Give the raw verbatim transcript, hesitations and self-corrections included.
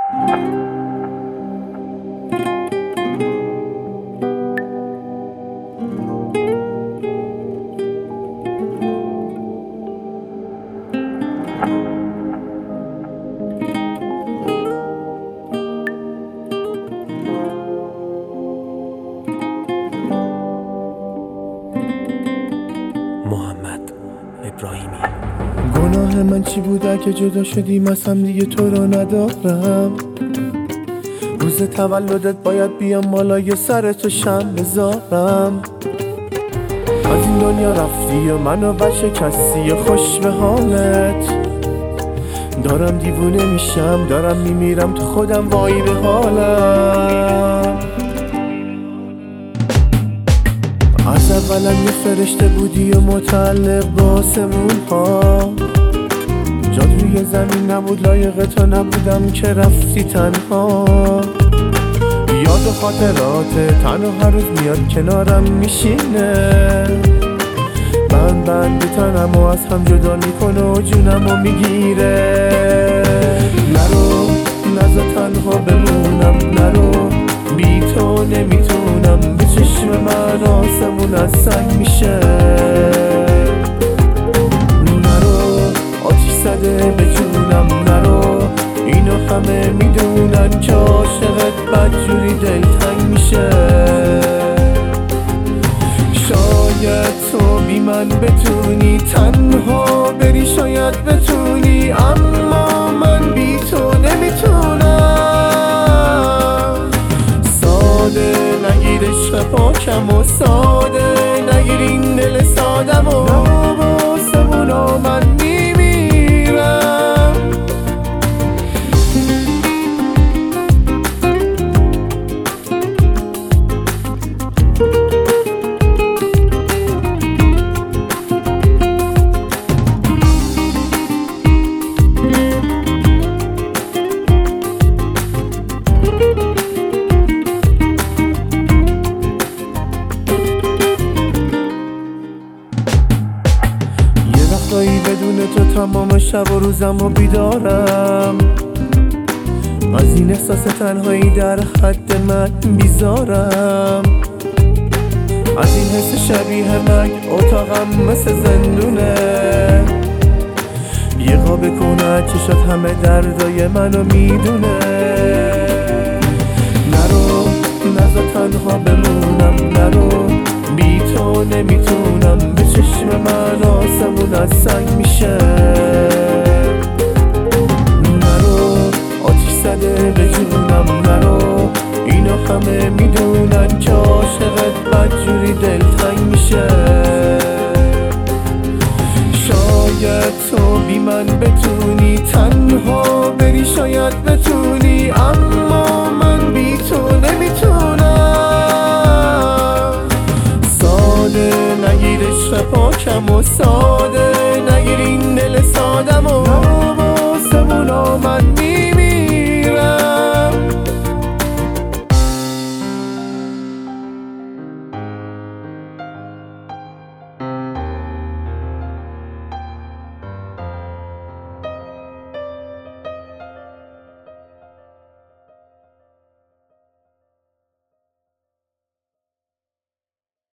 محمد ابراهیمی. گناه من چی بود اگه جدا شدیم از هم دیگه تو رو ندارم؟ روز تولدت باید بیام بالای سر تو شم بذارم. از این دنیا رفتی و منو شکستی، خوش به حالت. دارم دیوونه میشم، دارم میمیرم تو خودم، وای به حالم. از اولم یه فرشته بودی و متعلق به آسمون ها. جاد روی زمین نبود، لایق تو نبودم که رفتی تنها. یاد و خاطرات تنها هر روز میاد کنارم میشینه. بند بند تنم و از هم جدا میکنه و جونم و میگیره. نرو نزا تنها بمونم، نرو بی تو نمیتونم. به چشم من آسمون از سنگ میشه. نرو آتیش زده به جونم، نرو اینو همه میدونن که عاشقت بدجوری دلتنگ میشه. شاید تو بی من بتونی تنها بری، شاید بتونی، اما من بی تو نمیتونم. ساده نگیر عشق پاکم و ساده نگیر این دل سادم و با سمونا من میمیرم. بدون تو تمام شب و روزم و بیدارم. از این احساس تنهایی در حد من بیزارم. از این حس شبیه مرگ اتاقم مثل زندونه. یه قاب کنه چشات همه دردای منو میدونه. نرو نزا تنها بمونم، نرو بی تو نمیتونم. به چشم من آسمون از سنگ میشه. نرو آتیش زده به جونم، نرو اینو همه میدونن که عاشقت بدجوری دلتنگ میشه. شاید تو بی من بتونی تنها بری، شاید بتونی، اما من بی تو نمیتونم. ساده نگیر عشق پاکم و ساده نگیر این دل سادم و